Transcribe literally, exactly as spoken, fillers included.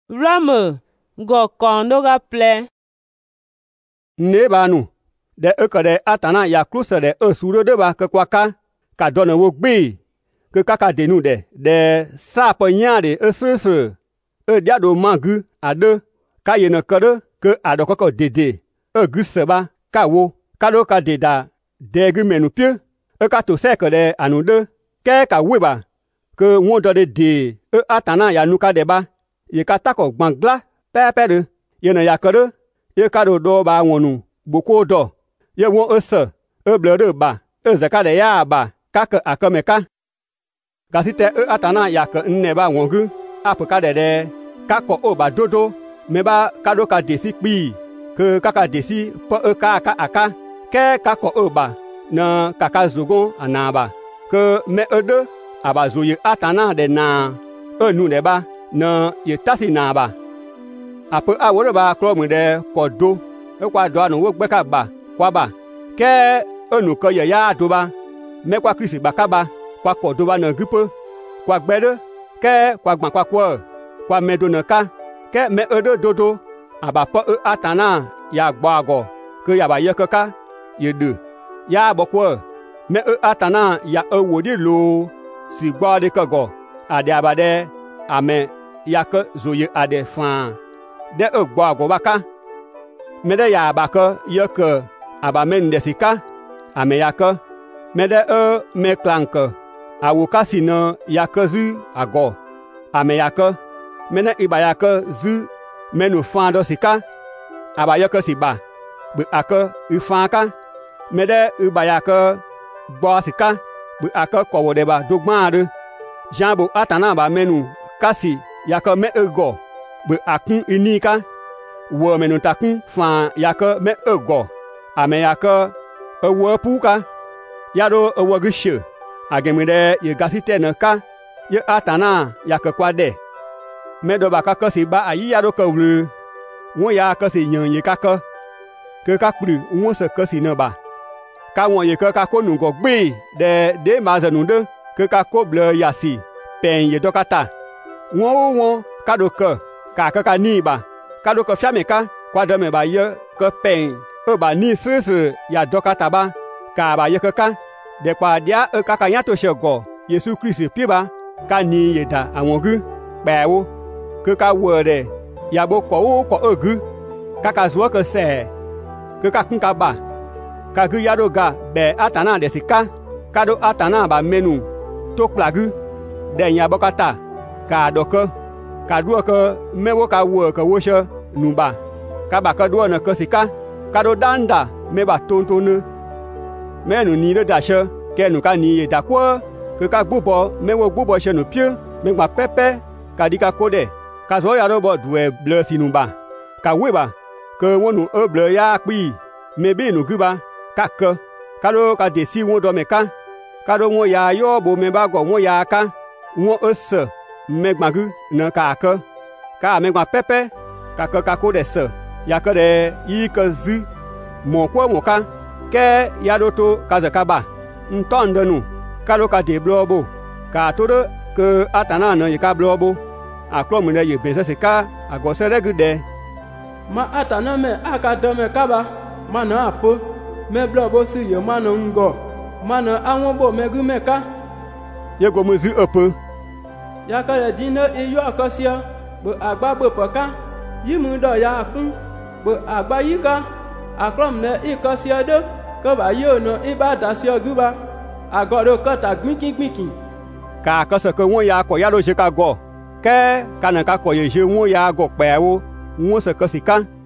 Rame go kon no ga ple. Ne ba nu de e ke de atana ya kluse de e suro de ba ke kwaka ka dona wo gbe ke kaka de nu de de sa pe nya de e sre e dia do mangu ade ka ye ne kede ke ado koko dede e gu se ba ka wo ka do ka de da de gu menu pie e ka to se ke de anu de ke ka we ba ke won do de de e atana ya nu ka de ba ye ka ta ko gbangla pepe de ye ne ya kede ye ka do do ba wonu boko do ye won ese e ble de ba e zaka de ya ba ka ke akameka kasite e atana ya ke nne ba wongu apu ka de de ka ko o ba dodo me ba ka do ka desi pi ke ka ka desi po e ka aka aka ke ka ko o ba na ka ka zogon anaba ke me ede aba zo ye atana de na e nu de ba na ye tasi na ba apu a wo ba kro mu de ko do e kwa do anu wo gbe ka ba kwa ba ke enu ko ye ya do ba me kwa Kristi ba ka ba kwa ko do ba na gupe kwa gbede ke kwa gban kwa kwa kwa medo na ka ke me ede dodo aba po e atana ya gbo ago ke ya ba ye kaka ye de ya bo kwa me e atana ya e wodi lo si gbo de kago ade abade amen ya ke zoye ade fan de e gbo ago ba ka me de ya ba ke ye ke aba men de sika ame ya ke me de e me klanke awoka sino ya ke zu ago ame ya ke me ne iba ya ke zu menu fan do sika aba ya ke si ba bu ake u fan ka me de iba ya ke gbo sika bu ake ko wo de ba do gban de jambo atana ba menu kasi ya ke me ego bu akun ini ka wo menu takun fan ya ke me ego ame ya ke ewo pu ka ya do ewo gishe agemide ye gasite na ka ye atana ya ke kwa de me do ba ka ko si ba ayi ya do ka wru won ya ka si yan ye ka ka ke ka kpru won se ka si na ba ka won ye ka ka ko nu go gbe de de ma za nu de ke ka ko ble ya si pen ye do kata won won ka do ka ka ka ka ni ba ka do ka fia me ka kwa de me ba ye ka pen e ba ni sre ya do kata ba ka ba ye ka ka de pa dia e ka ka yan to se go Yesu Kristi pi ba ka ni ye da awon gu pe wo ke ka wo de ya bo ko wo ko ogu ka ka zo ke se ke ka kun ka ba ka gu ya do ga be atana de sika ka do atana ba menu to plagu de nya bo kata ka do ke ka do ke me wo ka wo ke wo she nu ba ka ba ka do na ke sika ka do danda me ba ton ton ne me nu ni de da she ke nu ka ni ye da ko ke ka gbobo me wo gbobo she nu pie me gba pepe ka di ka kode ka zo ya ro bo duwe ble sinu ba ka we ba ke wonu e ble ya pi me bi nu gu ba ka ke ka do ka de si won do me ka ka do won ya yo bo me ba go won ya ka won e se me gba gu na ka ke ka me gba pepe ka ke ka kode se ya ke de yi ke zu mo ko mo ka ke ya do to ka za ka ba ntonde nu ka do ka de blobo ka to de ke atana na ye ka blobo aklo mu ne ye bense se ka agose regude ma atana me aka do me ka ba ma na apo me blobo si ye ma no ngo ma na awon bo me gu me ka ye go mu zu opo ya ka le dino iyo akosia bo agba bo poka yi mu do ya kun bo agba yi ka aklom ne ikosia do ko ba yo no ibada si oguba agoro ko ta gbinkin gbinkin ka ko se ko won ya ko ya do se ka go ke kana ka ko ye je won ya go pe wo won se ko si kan